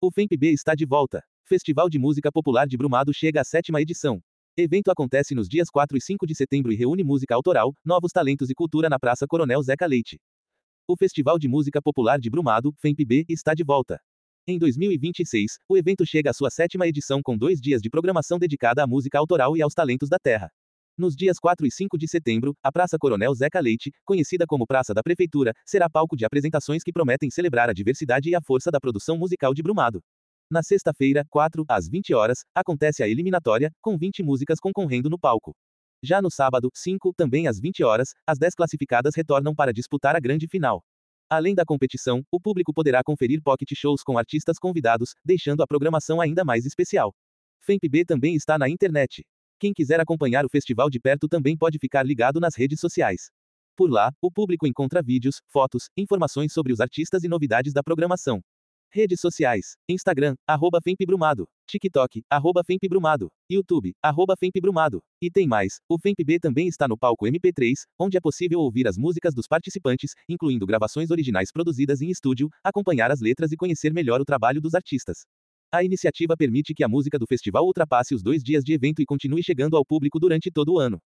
O FEMP-B está de volta. Festival de Música Popular de Brumado chega à 7ª edição. Evento acontece nos dias 4 e 5 de setembro e reúne música autoral, novos talentos e cultura na Praça Coronel Zeca Leite. O Festival de Música Popular de Brumado, FEMP-B, está de volta. Em 2026, o evento chega à sua 7ª edição com 2 dias de programação dedicada à música autoral e aos talentos da terra. Nos dias 4 e 5 de setembro, a Praça Coronel Zeca Leite, conhecida como Praça da Prefeitura, será palco de apresentações que prometem celebrar a diversidade e a força da produção musical de Brumado. Na sexta-feira, 4, às 20 horas, acontece a eliminatória, com 20 músicas concorrendo no palco. Já no sábado, 5, também às 20 horas, as 10 classificadas retornam para disputar a grande final. Além da competição, o público poderá conferir pocket shows com artistas convidados, deixando a programação ainda mais especial. FEMP-B também está na internet. Quem quiser acompanhar o festival de perto também pode ficar ligado nas redes sociais. Por lá, o público encontra vídeos, fotos, informações sobre os artistas e novidades da programação. Redes sociais: Instagram, @FEMP-Brumado, TikTok, @FEMP-Brumado, YouTube, @FEMP-Brumado. E tem mais, o FEMP-B também está no palco MP3, onde é possível ouvir as músicas dos participantes, incluindo gravações originais produzidas em estúdio, acompanhar as letras e conhecer melhor o trabalho dos artistas. A iniciativa permite que a música do festival ultrapasse os 2 dias de evento e continue chegando ao público durante todo o ano.